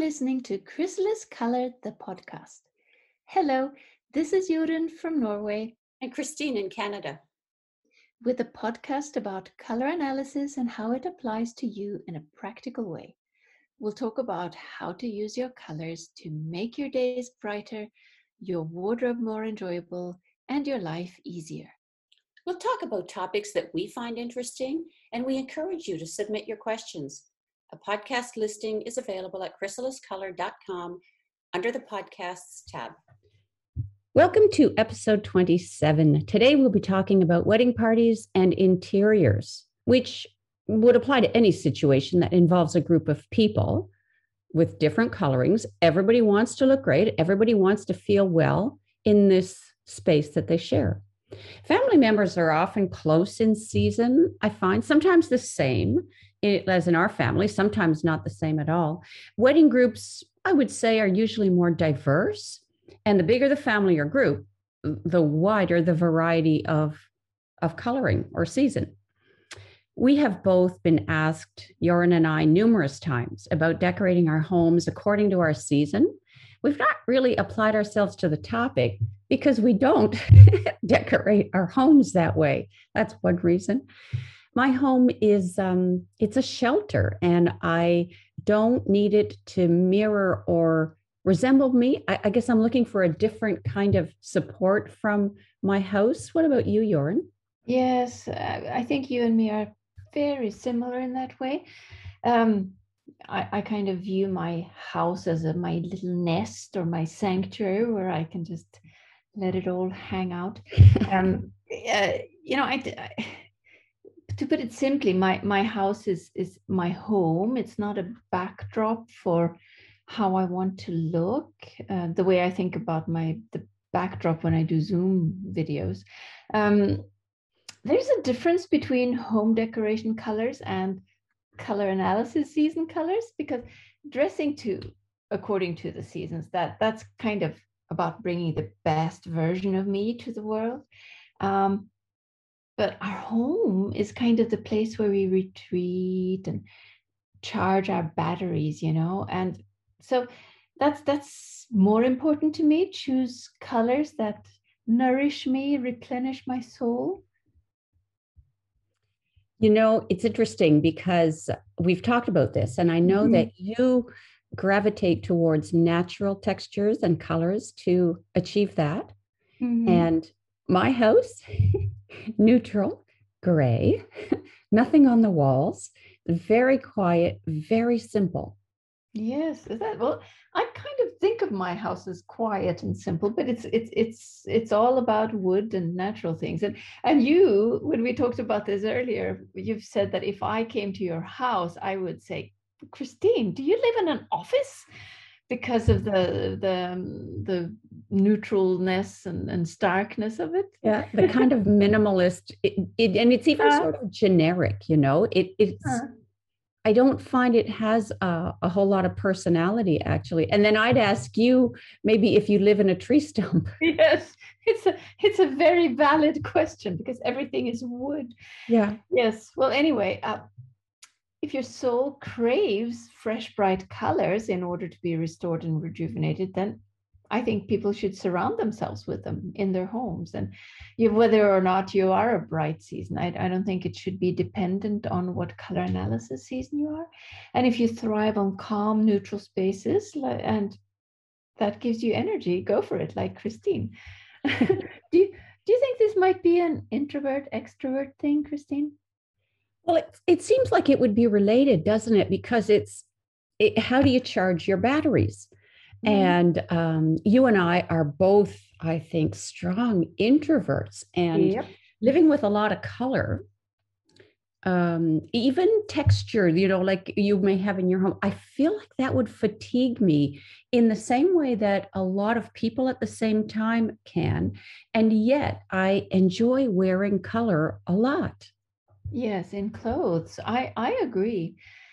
listening to Chrysalis Color, the podcast. Hello, this is Jorunn from Norway. And Christine in Canada. With a podcast about color analysis and how it applies to you in a practical way. We'll talk about how to use your colors to make your days brighter, your wardrobe more enjoyable, and your life easier. We'll talk about topics that we find interesting, and we encourage you to submit your questions. A podcast listing is available at chrysaliscolor.com under the Podcasts tab. Welcome to episode 27. Today we'll be talking about wedding parties and interiors, which would apply to any situation that involves a group of people with different colorings. Everybody wants to look great. Everybody wants to feel well in this space that they share. Family members are often close in season, I find, sometimes the same as in our family, sometimes not the same at all. Wedding groups, I would say, are usually more diverse. And the bigger the family or group, the wider the variety of coloring or season. We have both been asked, Jorunn and I, numerous times about decorating our homes according to our season. We've not really applied ourselves to the topic because we don't decorate our homes that way. That's one reason. My home is, it's a shelter, and I don't need it to mirror or resemble me. I guess I'm looking for a different kind of support from my house. What about you, Jorunn? Yes, I think you and me are very similar in that way. I kind of view my house as my little nest or my sanctuary where I can just let it all hang out. To put it simply, my house is my home. It's not a backdrop for how I want to look, the way I think about the backdrop when I do Zoom videos. There's a difference between home decoration colors and color analysis season colors, because dressing according to the seasons, that's kind of about bringing the best version of me to the world. But our home is kind of the place where we retreat and charge our batteries, and so that's more important to me. Choose colors that nourish me, replenish my soul. It's interesting because we've talked about this, and I know that you gravitate towards natural textures and colors to achieve that. And my house, neutral, gray, nothing on the walls, very quiet, very simple. Yes, is that well? I kind of think of my house as quiet and simple, but it's all about wood and natural things. And you, when we talked about this earlier, you've said that if I came to your house, I would say, Christine, do you live in an office? Because of the neutralness and starkness of it. Yeah, the kind of minimalist, and it's even sort of generic, it's. I don't find it has a whole lot of personality, actually. And then I'd ask you maybe if you live in a tree stump. Yes, it's a very valid question because everything is wood. Yeah. Yes. Well, anyway, if your soul craves fresh, bright colors in order to be restored and rejuvenated, then I think people should surround themselves with them in their homes. And whether or not you are a bright season, I don't think it should be dependent on what color analysis season you are. And if you thrive on calm, neutral spaces, and that gives you energy, go for it, like Christine. Do you think this might be an introvert, extrovert thing, Christine? Well, it seems like it would be related, doesn't it? Because how do you charge your batteries? And you and I are both, I think, strong introverts, and living with a lot of color, even texture, like you may have in your home. I feel like that would fatigue me in the same way that a lot of people at the same time can. And yet I enjoy wearing color a lot. Yes, in clothes. I agree.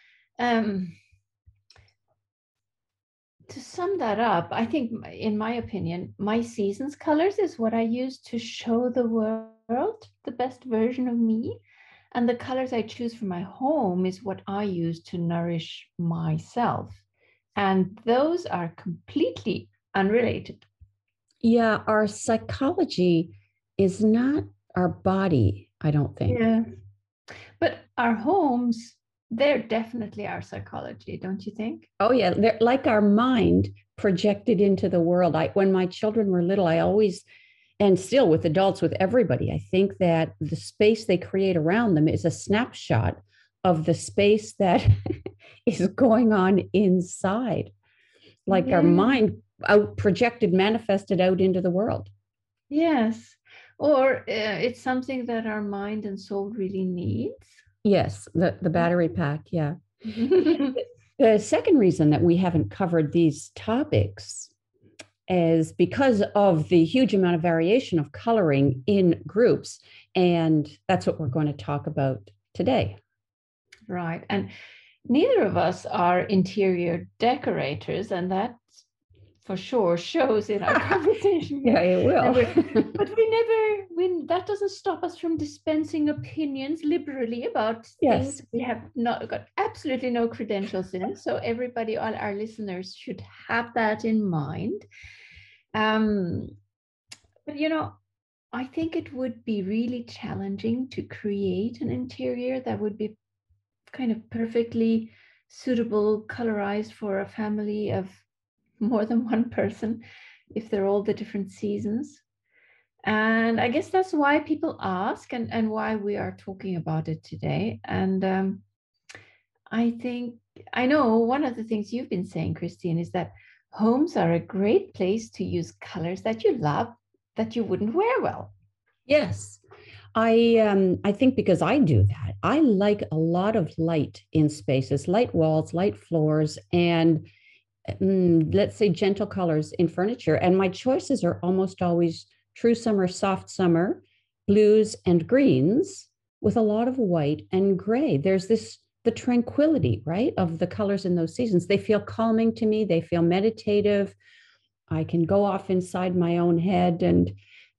To sum that up, I think, in my opinion, my season's colors is what I use to show the world the best version of me. And the colors I choose for my home is what I use to nourish myself. And those are completely unrelated. Yeah, our psychology is not our body, I don't think. Yeah. But our homes, they're definitely our psychology, don't you think? Oh, yeah. They're like our mind projected into the world. When my children were little, I always, and still with adults, with everybody, I think that the space they create around them is a snapshot of the space that is going on inside. Like our Yeah. mind out projected, manifested out into the world. Yes. Or it's something that our mind and soul really needs. Yes, the battery pack. Yeah. The second reason that we haven't covered these topics is because of the huge amount of variation of coloring in groups. And that's what we're going to talk about today. Right. And neither of us are interior decorators, and that for sure shows in our conversation. Yeah, it will. But that doesn't stop us from dispensing opinions liberally about Yes. things we have not got absolutely no credentials in. So everybody, all our listeners should have that in mind. But I think it would be really challenging to create an interior that would be kind of perfectly suitable, colorized for a family of more than one person if they're all the different seasons. And I guess that's why people ask and why we are talking about it today. And I know one of the things you've been saying, Christine, is that homes are a great place to use colors that you love that you wouldn't wear well. Yes. I think because I do that, I like a lot of light in spaces, light walls, light floors, and let's say gentle colors in furniture. And my choices are almost always true summer, soft summer, blues and greens with a lot of white and gray. There's the tranquility, right, of the colors in those seasons. They feel calming to me. They feel meditative. I can go off inside my own head and,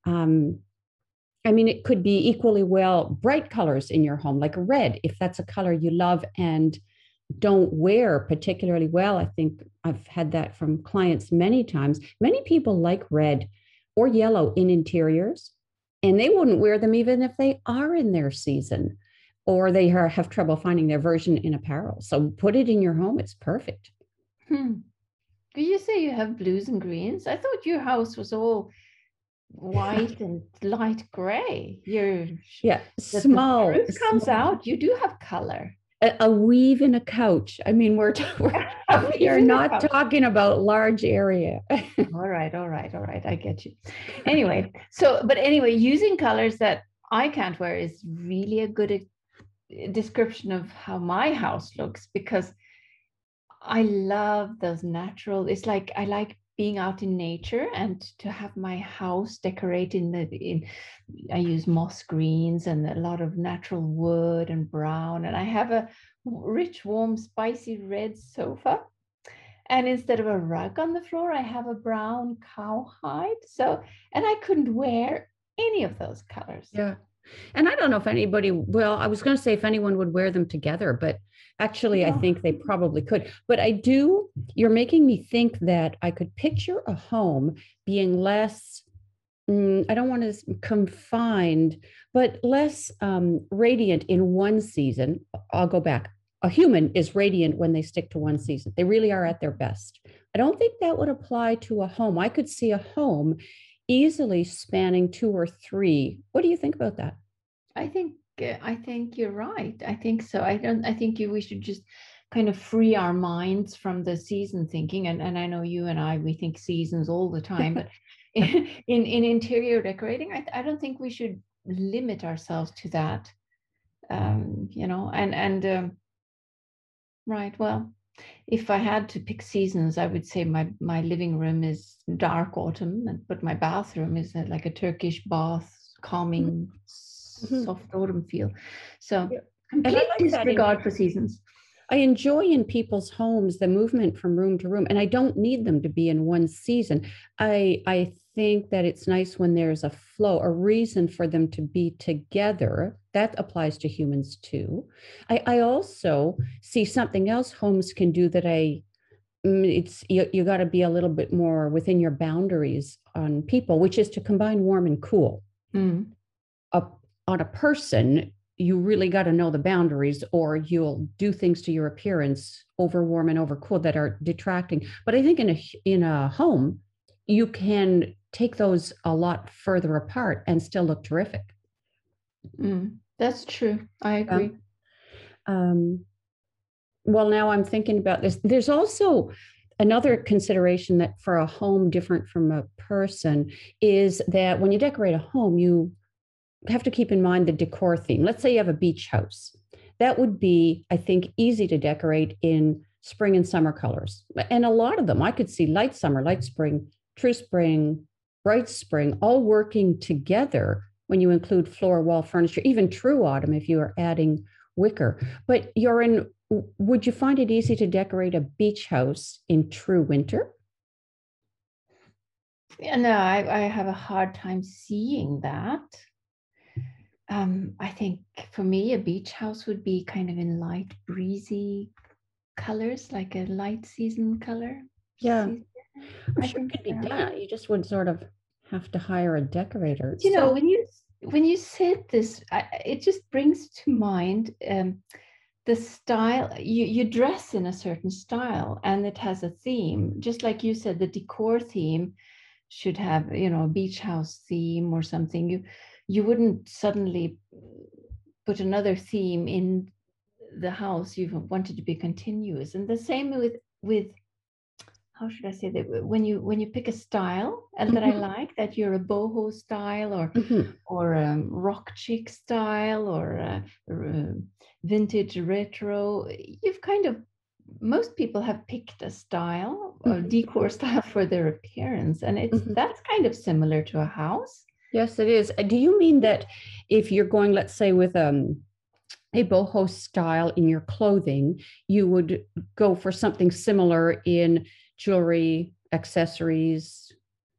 I mean, it could be equally well bright colors in your home, like red, if that's a color you love and don't wear particularly well. I think I've had that from clients many times. Many people like red or yellow in interiors, and they wouldn't wear them even if they are in their season, or they have trouble finding their version in apparel. So put it in your home. It's perfect. Did you say you have blues and greens? I thought your house was all white and light gray. Yeah, small. The truth comes out. You do have color. A weave in a couch. I mean, we're not talking about large area. All right. I get you. Anyway, using colors that I can't wear is really a good description of how my house looks, because I love those natural. It's like I like being out in nature and to have my house decorated I use moss greens and a lot of natural wood and brown, and I have a rich, warm, spicy red sofa, and instead of a rug on the floor I have a brown cowhide. And I couldn't wear any of those colors. Yeah. And I don't know if anybody, well, I was going to say if anyone would wear them together, but actually, I think they probably could. But you're making me think that I could picture a home being less, I don't want to confined, but less radiant in one season. I'll go back. A human is radiant when they stick to one season. They really are at their best. I don't think that would apply to a home. I could see a home easily spanning 2 or 3. What do you think about that? I think you're right. I think so. We should just kind of free our minds from the season thinking. And I know you and we think seasons all the time, but in interior decorating, I don't think we should limit ourselves to that. Right. Well, if I had to pick seasons, I would say my living room is dark autumn, but my bathroom is like a Turkish bath, calming, soft autumn feel. So complete disregard for seasons. I enjoy in people's homes the movement from room to room, and I don't need them to be in one season. I think that it's nice when there's a flow, a reason for them to be together. That applies to humans too. I also see something else homes can do that I it's you got to be a little bit more within your boundaries on people, which is to combine warm and cool. Mm. On a person, you really got to know the boundaries, or you'll do things to your appearance over warm and over cool that are detracting. But I think in a home, you can take those a lot further apart and still look terrific. That's true. I agree. Well, now I'm thinking about this. There's also another consideration that for a home different from a person is that when you decorate a home, you have to keep in mind the decor theme. Let's say you have a beach house. That would be, I think, easy to decorate in spring and summer colors. And a lot of them, I could see light summer, light spring, true spring, bright spring, all working together when you include floor, wall furniture, even true autumn if you are adding wicker. But would you find it easy to decorate a beach house in true winter? Yeah, no, I have a hard time seeing that. I think for me, a beach house would be kind of in light, breezy colors, like a light season color. Yeah, I'm sure it could be done. You just would sort of have to hire a decorator. You know, when you said this, it just brings to mind the style. You dress in a certain style, and it has a theme. Just like you said, the decor theme should have, a beach house theme or something. You wouldn't suddenly put another theme in the house. You wanted to be continuous, and the same with how should I say that, when you pick a style that I like, that you're a boho style or rock chic style or vintage retro, you've most people have picked a style or decor style for their appearance, and that's kind of similar to a house. Yes, it is. Do you mean that if you're going, let's say, with a boho style in your clothing, you would go for something similar in jewelry, accessories?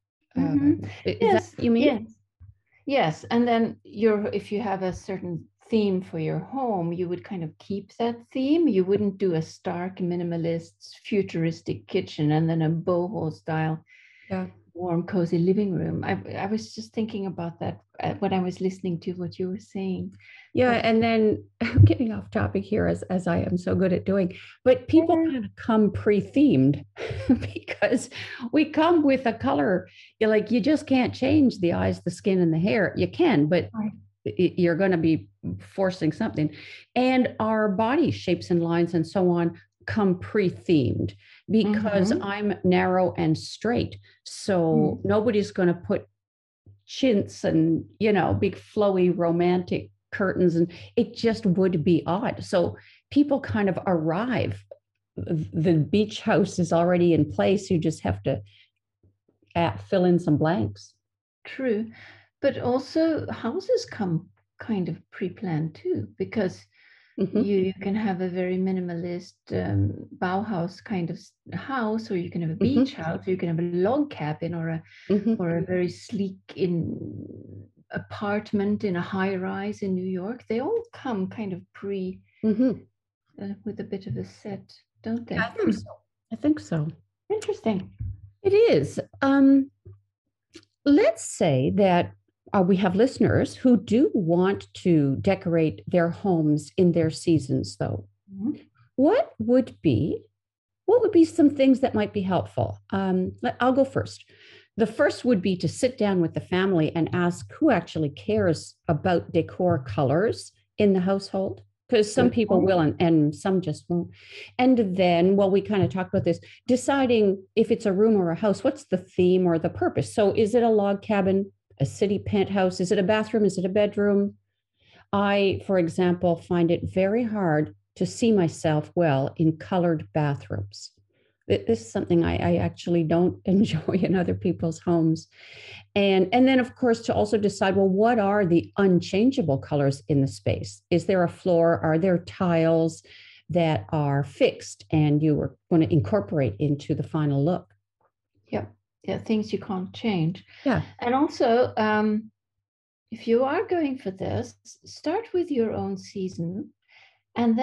Is that what you mean? Yes. And then if you have a certain theme for your home, you would kind of keep that theme. You wouldn't do a stark minimalist futuristic kitchen and then a boho style warm cozy living room. I was just thinking about that when I was listening to what you were saying. Yeah, and then I'm getting off topic here as I am so good at doing, but people kind of come pre-themed because we come with a color. You just can't change the eyes, the skin, and the hair. You can, but you're going to be forcing something. And our body shapes and lines and so on come pre-themed because I'm narrow and straight. So nobody's going to put chintz and, big flowy romantic curtains, and it just would be odd. So people kind of arrive. The beach house is already in place. You just have to fill in some blanks. True. But also houses come kind of pre-planned too, because you can have a very minimalist Bauhaus kind of house, or you can have a beach house, or you can have a log cabin or a very sleek apartment in a high rise in New York. They all come kind of with a bit of a set, don't they? I think so. Interesting. It is. Let's say that we have listeners who do want to decorate their homes in their seasons, though. What would be some things that might be helpful? I'll go first. The first would be to sit down with the family and ask who actually cares about decor colors in the household, because some people will and some just won't. And then, we kind of talked about this, deciding if it's a room or a house, what's the theme or the purpose? So is it a log cabin, a city penthouse? Is it a bathroom? Is it a bedroom? I, for example, find it very hard to see myself well in colored bathrooms. This is something I actually don't enjoy in other people's homes. And then, of course, to also decide, what are the unchangeable colors in the space? Is there a floor? Are there tiles that are fixed and you are going to incorporate into the final look? Yep. Yeah, things you can't change. Yeah. And also, if you are going for this, start with your own season and then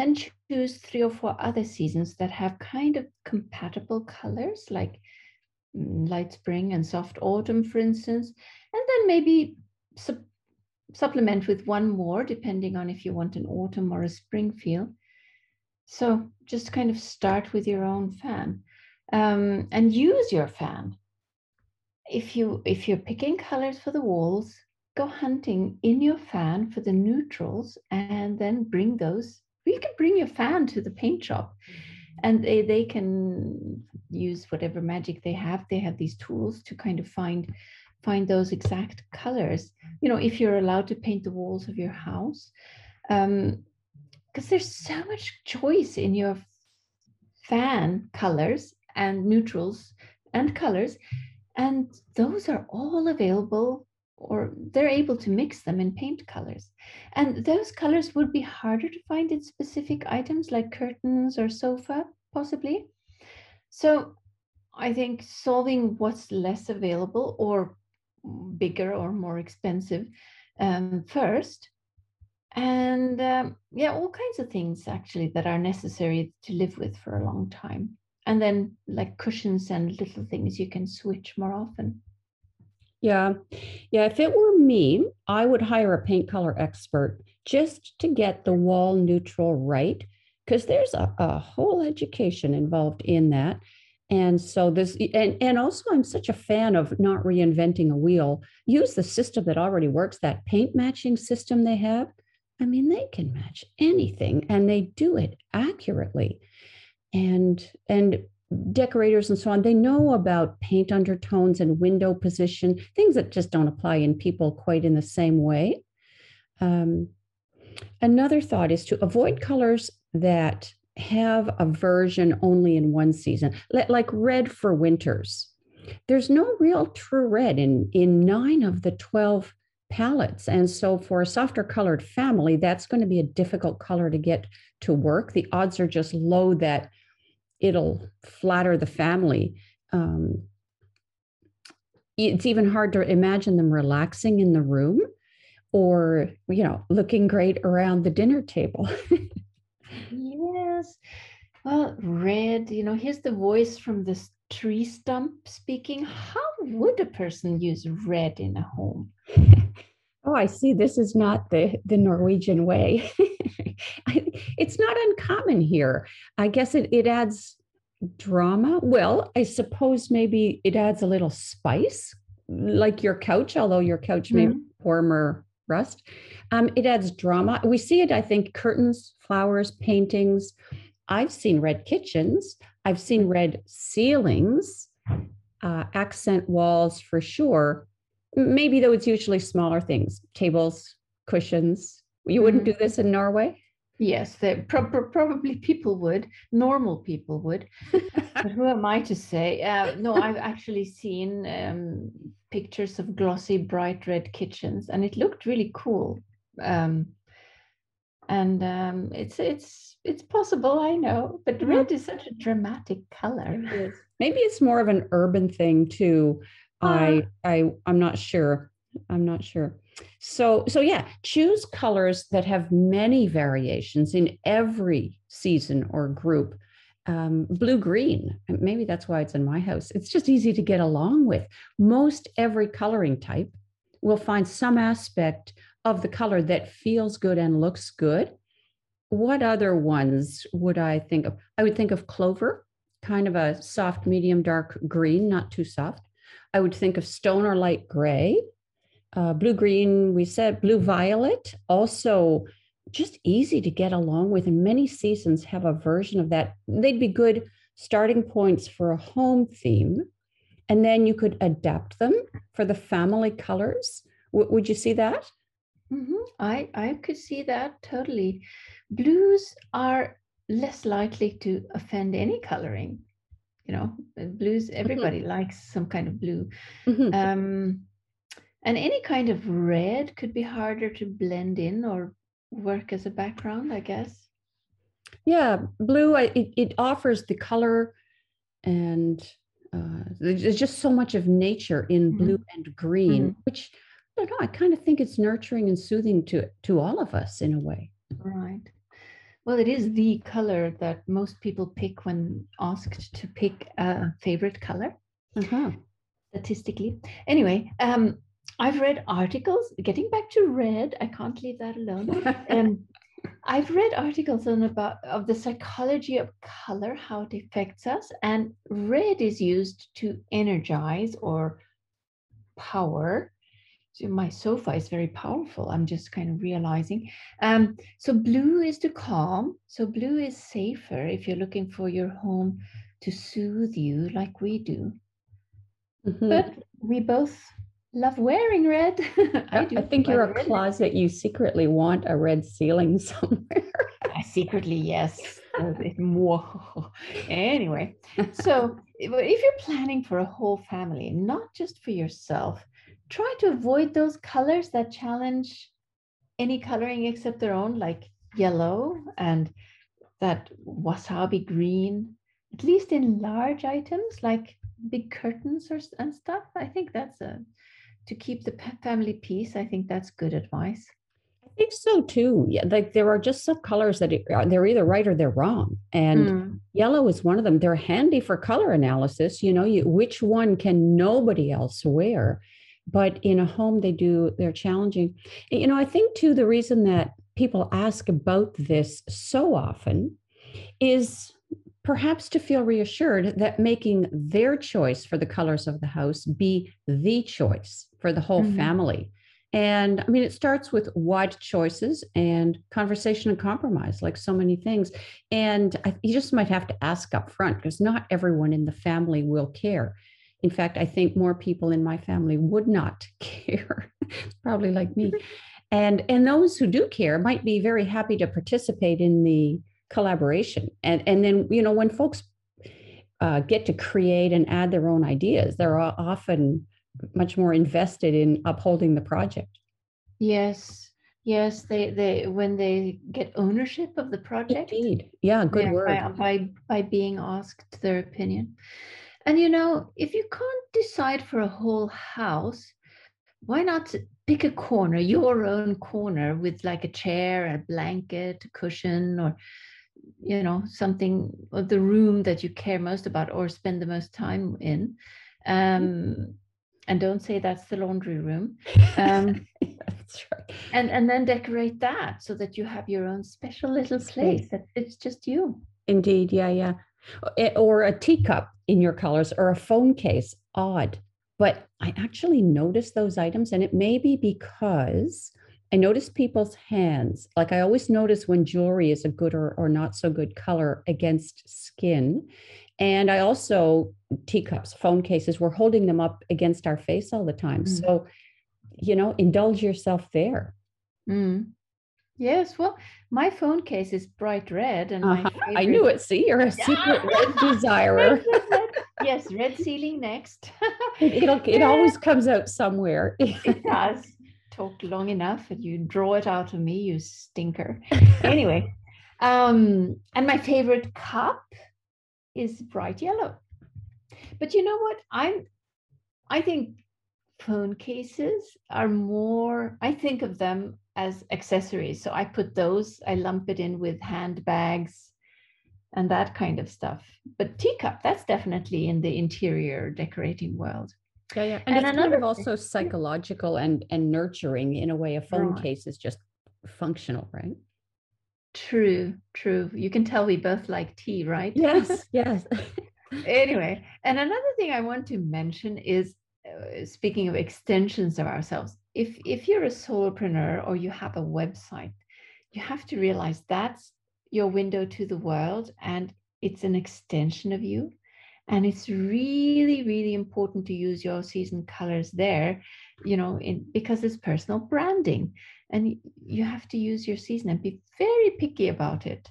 choose 3 or 4 other seasons that have kind of compatible colors, like light spring and soft autumn, for instance, and then maybe supplement with one more, depending on if you want an autumn or a spring feel. So just kind of start with your own fan, and use your fan. If you're picking colors for the walls, go hunting in your fan for the neutrals, and then bring those. You can bring your fan to the paint shop, and they can use whatever magic they have. They have these tools to kind of find those exact colors. If you're allowed to paint the walls of your house, because there's so much choice in your fan colors and neutrals and colors, and those are all available, or they're able to mix them in paint colors. And those colors would be harder to find in specific items like curtains or sofa, possibly. So I think solving what's less available or bigger or more expensive first. And all kinds of things actually that are necessary to live with for a long time. And then like cushions and little things you can switch more often. Yeah. If it were me, I would hire a paint color expert just to get the wall neutral right, because there's a whole education involved in that. And so and also I'm such a fan of not reinventing a wheel. Use the system that already works, that paint matching system they have. I mean, they can match anything and they do it accurately. And decorators and so on, they know about paint undertones and window position, things that just don't apply in people quite in the same way. Another thought is to avoid colors that have a version only in one season, like red for winters. There's no real true red in 9 of the 12 palettes. And so for a softer colored family, that's going to be a difficult color to get to work. The odds are just low that it'll flatter the family. It's even hard to imagine them relaxing in the room or, looking great around the dinner table. Yes. Well, red, here's the voice from this tree stump speaking. How would a person use red in a home? Oh, I see. This is not the Norwegian way. It's not uncommon here. I guess it adds drama. Well, I suppose maybe it adds a little spice, like your couch, although your couch may be warmer rust. It adds drama. We see it, I think, curtains, flowers, paintings. I've seen red kitchens. I've seen red ceilings, accent walls for sure. Maybe though it's usually smaller things, tables, cushions. You wouldn't do this in Norway? Yes, probably people would, normal people would. But who am I to say? No, I've actually seen pictures of glossy, bright red kitchens, and it looked really cool. It's possible, I know, but red is such a dramatic color. Maybe it's more of an urban thing too. I'm not sure. So yeah, choose colors that have many variations in every season or group. Blue-green, maybe that's why it's in my house. It's just easy to get along with. Most every coloring type will find some aspect of the color that feels good and looks good. What other ones would I think of? I would think of clover, kind of a soft, medium, dark green, not too soft. I would think of stone or light gray. Blue-green, we said blue-violet, also just easy to get along with. And many seasons have a version of that. They'd be good starting points for a home theme. And then you could adapt them for the family colors. Would you see that? Mm-hmm. I could see that totally. Blues are less likely to offend any coloring. Blues, everybody likes some kind of blue. And any kind of red could be harder to blend in or work as a background, I guess. Yeah, blue, it offers the color, and there's just so much of nature in blue and green, which I don't know, I kind of think it's nurturing and soothing to all of us in a way. Right. Well, it is the color that most people pick when asked to pick a favorite color, statistically. Anyway, I've read articles, getting back to red, I can't leave that alone. I've read articles on of the psychology of color, how it affects us, and red is used to energize or power. So my sofa is very powerful. I'm just kind of realizing. So blue is to calm. So blue is safer if you're looking for your home to soothe you like we do. But we both love wearing red. I do. I think you're a closet. You secretly want a red ceiling somewhere. Secretly, yes. Anyway, so if you're planning for a whole family, not just for yourself, try to avoid those colors that challenge any coloring except their own, like yellow and that wasabi green, at least in large items like big curtains and stuff. I think that's to keep the family peace. I think that's good advice. I think so too. Yeah, like there are just some colors that they're either right or they're wrong, and yellow is one of them. They're handy for color analysis. You know, which one can nobody else wear, but in a home they're challenging. You know, I think too the reason that people ask about this so often is perhaps to feel reassured that making their choice for the colors of the house be the choice for the whole family. And I mean, it starts with wide choices and conversation and compromise, like so many things. And you just might have to ask up front because not everyone in the family will care. In fact, I think more people in my family would not care, probably like me. And those who do care might be very happy to participate in the collaboration. And then, you know, when folks get to create and add their own ideas, they're often much more invested in upholding the project. Yes, they when they get ownership of the project. Indeed. Yeah, good word. By being asked their opinion. And you know, if you can't decide for a whole house, why not pick a corner, your own corner, with like a chair, a blanket, a cushion, or you know, something of the room that you care most about or spend the most time in. And don't say that's the laundry room. That's right. And then decorate that so that you have your own special little place that fits just you. Indeed, yeah. Or a teacup in your colors, or a phone case. Odd, but I actually notice those items, and it may be because I notice people's hands. Like I always notice when jewelry is a good or not so good color against skin. And I also, teacups, phone cases, we're holding them up against our face all the time. So, you know, indulge yourself there. Yes, well, my phone case is bright red, and my favorite... I knew it. See, you're a secret red desirer. Yes, red ceiling next. It always comes out somewhere. It does. Talk long enough and you draw it out of me, you stinker. Anyway, and my favorite cup is bright yellow. But you know what? I think phone cases are more, I think of them as accessories. So I put those, I lump it in with handbags and that kind of stuff. But teacup, that's definitely in the interior decorating world. Yeah. And it's kind of also psychological and nurturing in a way. A phone case is just functional, right? True. You can tell we both like tea, right? Yes. Anyway, and another thing I want to mention is, speaking of extensions of ourselves, if you're a solopreneur or you have a website, you have to realize that's your window to the world, and it's an extension of you. And it's really, really important to use your season colors there, you know, because it's personal branding, and you have to use your season and be very picky about it.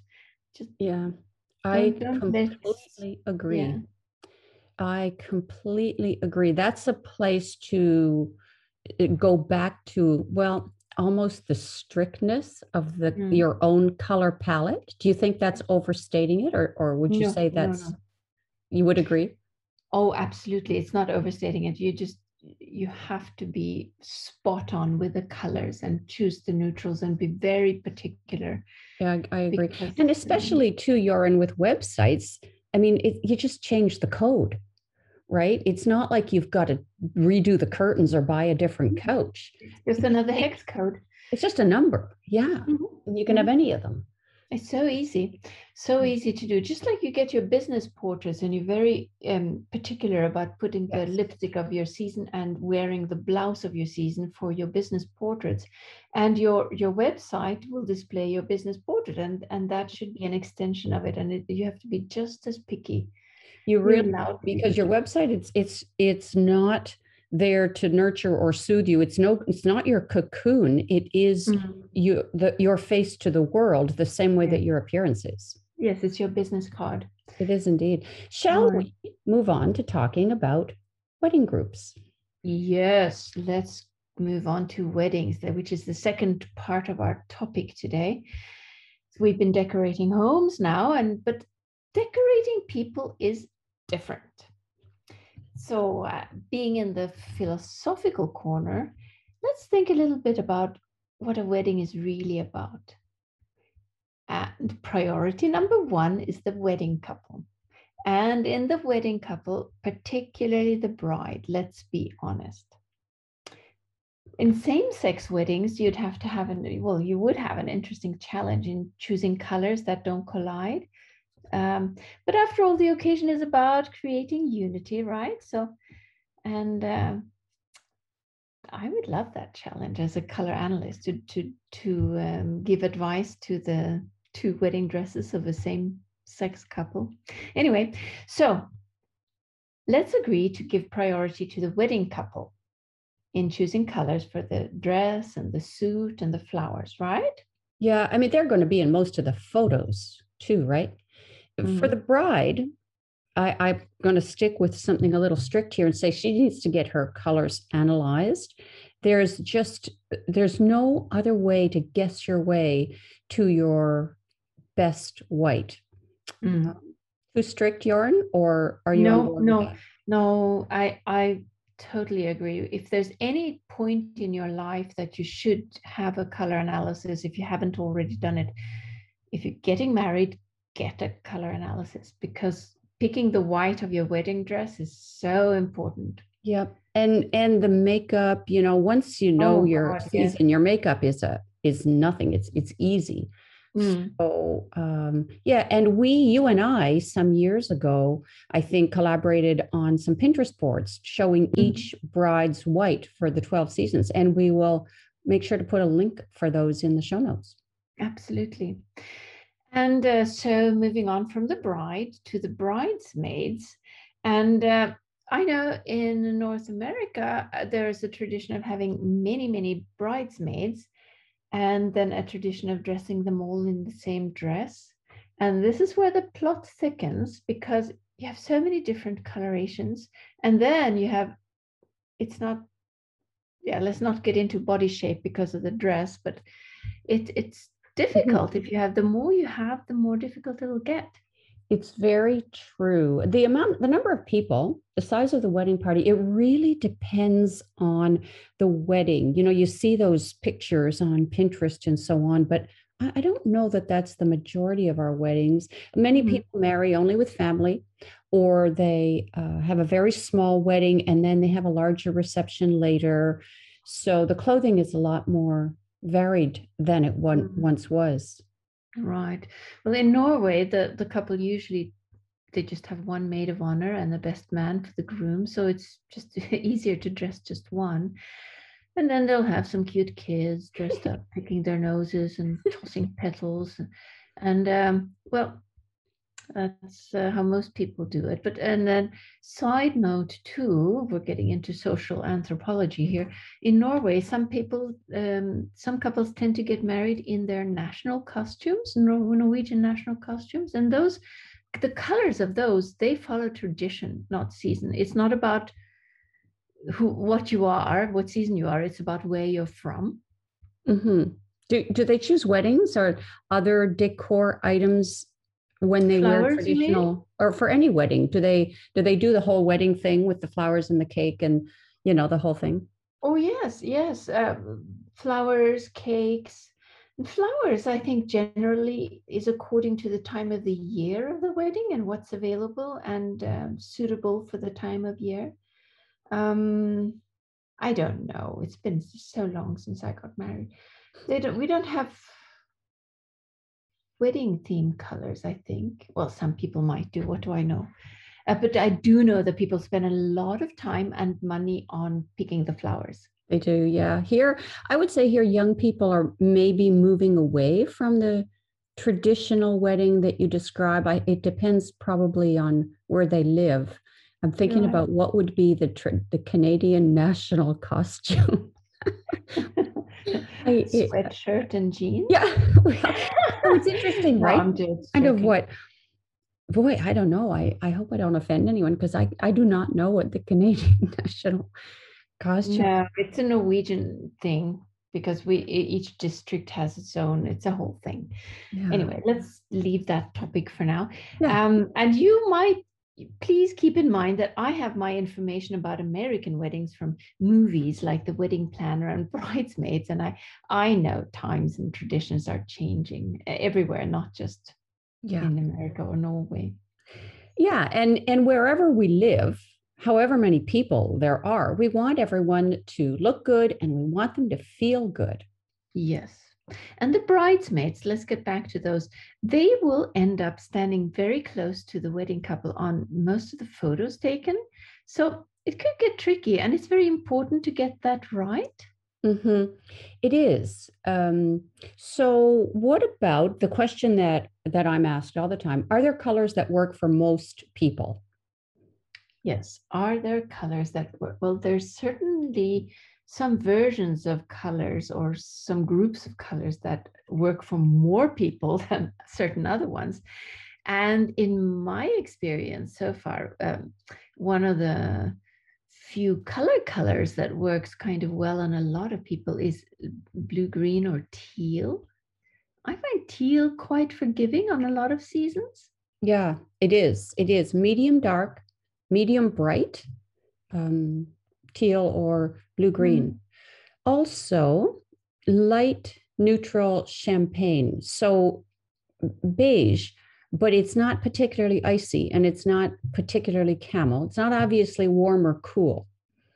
I completely agree. Yeah. I completely agree. That's a place to go back to, well, almost the strictness of your own color palette. Do you think that's overstating it, or would you say that's... No. You would agree? Oh, absolutely. It's not overstating it. you have to be spot on with the colors and choose the neutrals and be very particular. Yeah, I agree. Because, And especially too, Joran, with websites, I mean, you just change the code, right? It's not like you've got to redo the curtains or buy a different couch. There's another hex code. It's just a number. Yeah. And you can have any of them. It's so easy to do. Just like you get your business portraits and you're very particular about putting the lipstick of your season and wearing the blouse of your season for your business portraits. And your website will display your business portrait, and that should be an extension of it. And you have to be just as picky. You really, because your website, it's not there to nurture or soothe you. It's not your cocoon. It is your face to the world, the same way that your appearance is. Yes, it's your business card. It is indeed. Shall we move on to talking about wedding groups? Yes, let's move on to weddings, which is the second part of our topic today. We've been decorating homes now, but decorating people is different. So being in the philosophical corner, let's think a little bit about what a wedding is really about. And priority number one is the wedding couple. And in the wedding couple, particularly the bride, let's be honest. In same-sex weddings, you would have an interesting challenge in choosing colors that don't collide. But after all, the occasion is about creating unity, right? So, and I would love that challenge as a color analyst to give advice to the two wedding dresses of a same-sex couple. Anyway, so let's agree to give priority to the wedding couple in choosing colors for the dress and the suit and the flowers, right? Yeah, I mean, they're going to be in most of the photos too, right? For the bride, I'm going to stick with something a little strict here and say she needs to get her colors analyzed. There's no other way to guess your way to your best white. Too strict, Joran, or are you on board with that? No, I totally agree. If there's any point in your life that you should have a color analysis, if you haven't already done it, if you're getting married, get a color analysis, because picking the white of your wedding dress is so important. Yep. And the makeup, once you know your season, your makeup is nothing. It's easy. So and you and I some years ago, I think, collaborated on some Pinterest boards showing each bride's white for the 12 seasons. And we will make sure to put a link for those in the show notes. Absolutely. And so moving on from the bride to the bridesmaids. And I know in North America, there's a tradition of having many, many bridesmaids, and then a tradition of dressing them all in the same dress. And this is where the plot thickens, because you have so many different colorations. And then you have, let's not get into body shape because of the dress, but it's difficult. If you have, the more you have, the more difficult it'll get. It's very true. The number of people, the size of the wedding party, it really depends on the wedding. You see those pictures on Pinterest and so on, but I don't know that that's the majority of our weddings. Many people marry only with family, or they have a very small wedding and then they have a larger reception later. So the clothing is a lot more varied than it once was. Right. Well, in Norway, the couple usually, they just have one maid of honor and the best man for the groom. So it's just easier to dress just one. And then they'll have some cute kids dressed up, picking their noses and tossing petals. And that's how most people do it. And then side note too, we're getting into social anthropology here. In Norway, some couples tend to get married in their national costumes, Norwegian national costumes. And the colors of those, they follow tradition, not season. It's not about what you are, what season you are. It's about where you're from. Do they choose weddings or other decor items when they wear traditional, or for any wedding? Do they do the whole wedding thing with the flowers and the cake and the whole thing. Oh, yes, yes. Flowers, cakes. And flowers, I think, generally is according to the time of the year of the wedding and what's available and suitable for the time of year. Um, I don't know. It's been so long since I got married. We don't have wedding theme colors, I think. Well, some people might do. What do I know? But I do know that people spend a lot of time and money on picking the flowers. They do, yeah. Here, I would say here, young people are maybe moving away from the traditional wedding that you describe. It depends probably on where they live. I'm thinking Right. about what would be the Canadian national costume. Sweatshirt and jeans. Yeah, well, it's interesting, No, right? I'm just Kind of joking. what, boy, I don't know. I hope I don't offend anyone because I do not know what the Canadian national costume. No, it's a Norwegian thing because each district has its own. It's a whole thing. Yeah. Anyway, let's leave that topic for now. Yeah. And you might please keep in mind that I have my information about American weddings from movies like The Wedding Planner and Bridesmaids, and I know times and traditions are changing everywhere, not just in America or Norway. Yeah, and wherever we live, however many people there are, we want everyone to look good and we want them to feel good. Yes. And the bridesmaids, let's get back to those. They will end up standing very close to the wedding couple on most of the photos taken. So it could get tricky, and it's very important to get that right. Mm-hmm. It is. So what about the question that I'm asked all the time? Are there colors that work for most people? Yes. Are there colors that work? Well, there's certainly some versions of colors or some groups of colors that work for more people than certain other ones. And in my experience so far, one of the few colors that works kind of well on a lot of people is blue, green, or teal. I find teal quite forgiving on a lot of seasons. Yeah, it is. It is medium dark, medium bright, teal or blue green. Also, light neutral champagne. So beige, but it's not particularly icy and it's not particularly camel. It's not obviously warm or cool.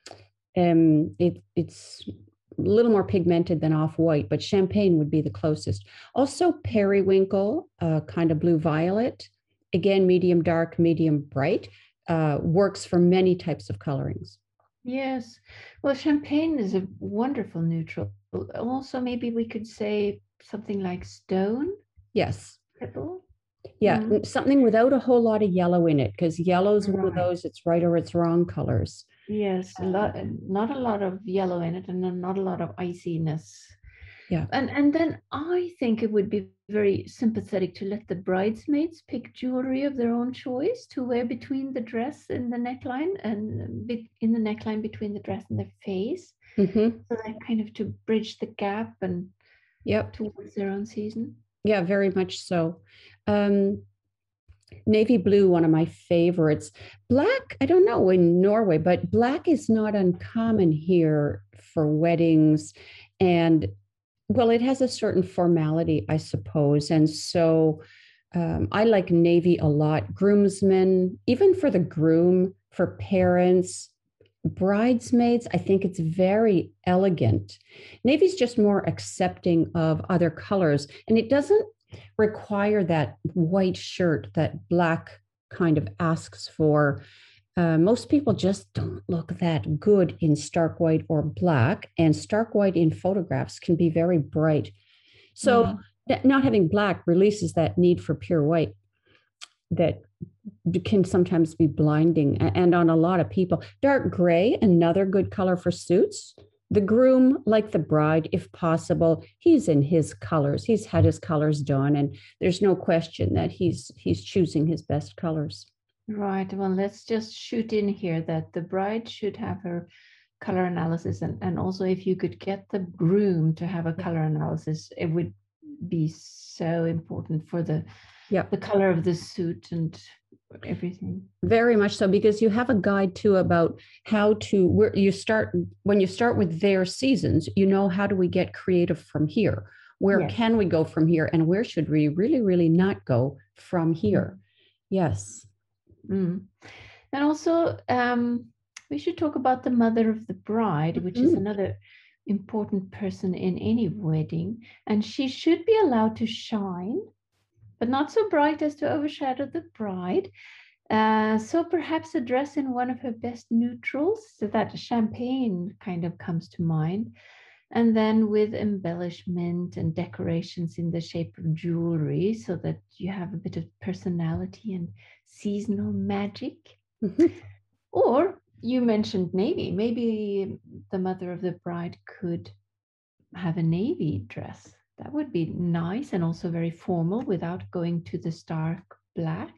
It's a little more pigmented than off-white, but champagne would be the closest. Also, periwinkle, kind of blue violet, again, medium dark, medium bright, works for many types of colorings. Yes. Well, champagne is a wonderful neutral. Also, maybe we could say something like stone. Yes. Pebble. Yeah, something without a whole lot of yellow in it, because yellow is one of Right. those it's right or it's wrong colors. Yes, not a lot of yellow in it, and not a lot of iciness. Yeah. And then I think it would be very sympathetic to let the bridesmaids pick jewelry of their own choice to wear between the dress and the neckline, and in the neckline between the dress and the face. Mm-hmm. So that kind of to bridge the gap and Yep. towards their own season. Yeah, very much so. Navy blue, one of my favorites. Black, I don't know in Norway, but black is not uncommon here for weddings. And well, it has a certain formality, I suppose. And so I like navy a lot. Groomsmen, even for the groom, for parents, bridesmaids, I think it's very elegant. Navy's just more accepting of other colors, and it doesn't require that white shirt that black kind of asks for. Most people just don't look that good in stark white or black, and stark white in photographs can be very bright. So not having black releases that need for pure white that can sometimes be blinding, and on a lot of people. Dark gray, another good color for suits. The groom, like the bride, if possible, he's in his colors. He's had his colors done, and there's no question that he's choosing his best colors. Right. Well, let's just shoot in here that the bride should have her color analysis, and also if you could get the groom to have a color analysis, it would be so important for the color of the suit and everything. Very much so, because you have a guide too about how to, where you start, when you start with their seasons, you know, how do we get creative from here? Where Yes. can we go from here? And where should we really, really not go from here? Yes. Mm. And also, we should talk about the mother of the bride, which is another important person in any wedding. And she should be allowed to shine, but not so bright as to overshadow the bride. So perhaps a dress in one of her best neutrals, so that champagne kind of comes to mind. And then with embellishment and decorations in the shape of jewelry, so that you have a bit of personality and seasonal magic. Or you mentioned navy. Maybe the mother of the bride could have a navy dress. That would be nice and also very formal without going to the stark black.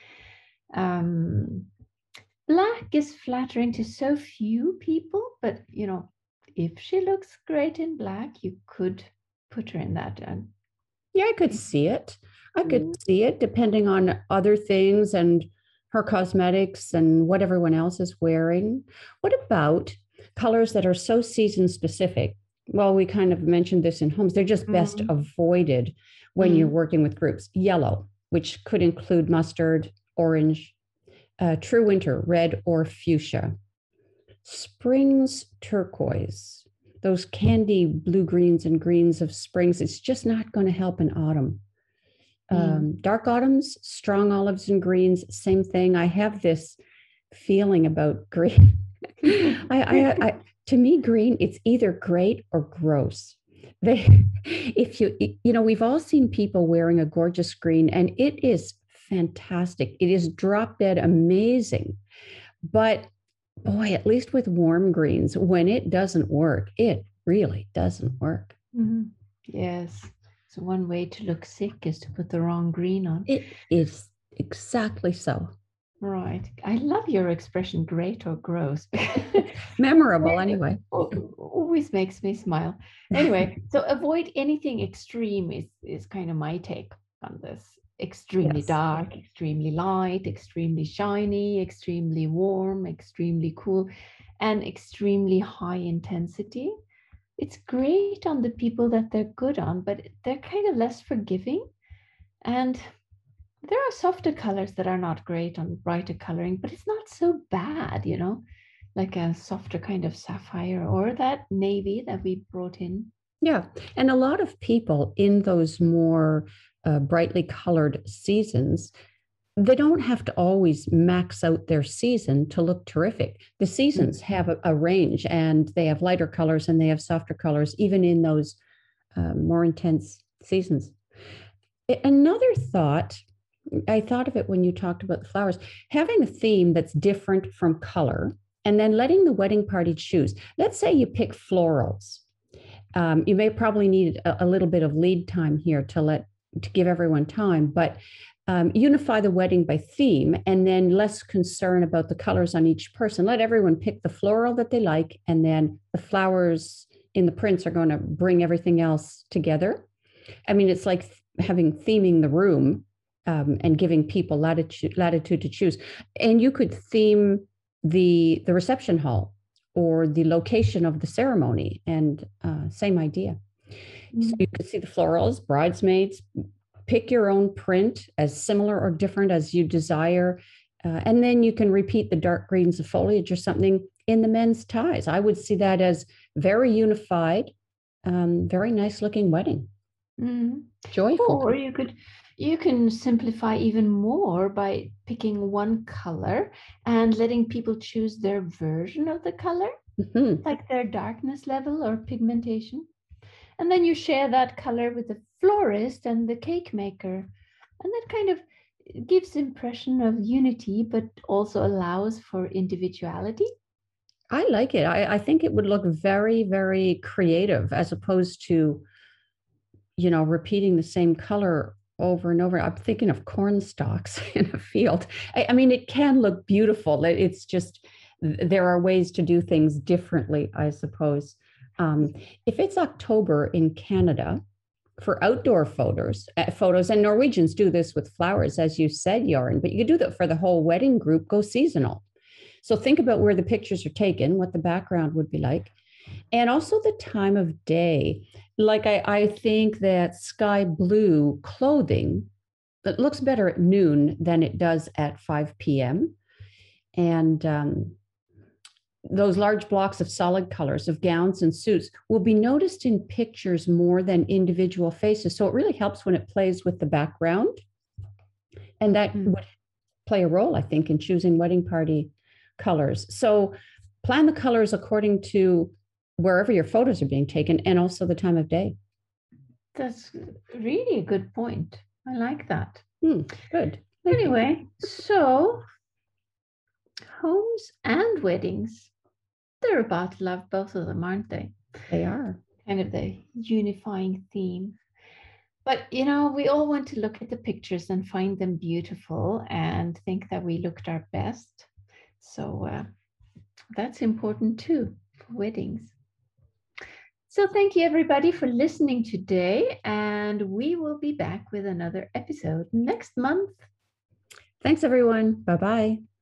Black is flattering to so few people, but you know, if she looks great in black, you could put her in that. Yeah, I could see it. I could see it depending on other things and her cosmetics and what everyone else is wearing. What about colors that are so season specific? Well, we kind of mentioned this in homes. They're just best avoided when you're working with groups. Yellow, which could include mustard, orange, true winter, red or fuchsia. Spring's turquoise, those candy blue greens and greens of springs, it's just not going to help in autumn. Dark autumns, strong olives and greens, same thing. I have this feeling about green. To me, green, it's either great or gross. We've all seen people wearing a gorgeous green, and it is fantastic. It is drop dead amazing. But boy, at least with warm greens, when it doesn't work, it really doesn't work. Yes. So one way to look sick is to put the wrong green on. It is exactly so. Right. I love your expression, great or gross. Memorable anyway. Always makes me smile. Anyway, so avoid anything extreme is kind of my take on this. Extremely dark, extremely light, extremely shiny, extremely warm, extremely cool, and extremely high intensity. It's great on the people that they're good on, but they're kind of less forgiving. And there are softer colors that are not great on brighter coloring, but it's not so bad, you know, like a softer kind of sapphire or that navy that we brought in. Yeah. And a lot of people in those more brightly colored seasons, they don't have to always max out their season to look terrific. The seasons have a range, and they have lighter colors and they have softer colors, even in those more intense seasons. Another thought, I thought of it when you talked about the flowers, having a theme that's different from color, and then letting the wedding party choose. Let's say you pick florals. You may probably need a little bit of lead time here to give everyone time, but unify the wedding by theme, and then less concern about the colors on each person. Let everyone pick the floral that they like, and then the flowers in the prints are going to bring everything else together. I mean, it's like theming the room and giving people latitude to choose. And you could theme the reception hall or the location of the ceremony, and same idea. So you could see the florals, bridesmaids, pick your own print as similar or different as you desire. And then you can repeat the dark greens of foliage or something in the men's ties. I would see that as very unified, very nice looking wedding. Joyful. Or you can simplify even more by picking one color and letting people choose their version of the color, like their darkness level or pigmentation. And then you share that color with the florist and the cake maker. And that kind of gives the impression of unity, but also allows for individuality. I like it. I think it would look very, very creative, as opposed to, repeating the same color over and over. I'm thinking of corn stalks in a field. I mean, it can look beautiful. It's just, there are ways to do things differently, I suppose. If it's October in Canada, for outdoor photos, and Norwegians do this with flowers, as you said, Jorunn, but you could do that for the whole wedding group, go seasonal. So think about where the pictures are taken, what the background would be like, and also the time of day. Like I think that sky blue clothing, it looks better at noon than it does at 5 p.m. And those large blocks of solid colors of gowns and suits will be noticed in pictures more than individual faces. So it really helps when it plays with the background. And that would play a role, I think, in choosing wedding party colors. So plan the colors according to wherever your photos are being taken and also the time of day. That's really a good point. I like that. Good. Anyway, so homes and weddings, they're about love, both of them, aren't they? They are. Kind of the unifying theme. But, you know, we all want to look at the pictures and find them beautiful and think that we looked our best. So that's important too for weddings. So thank you everybody for listening today, and we will be back with another episode next month. Thanks everyone. Bye-bye.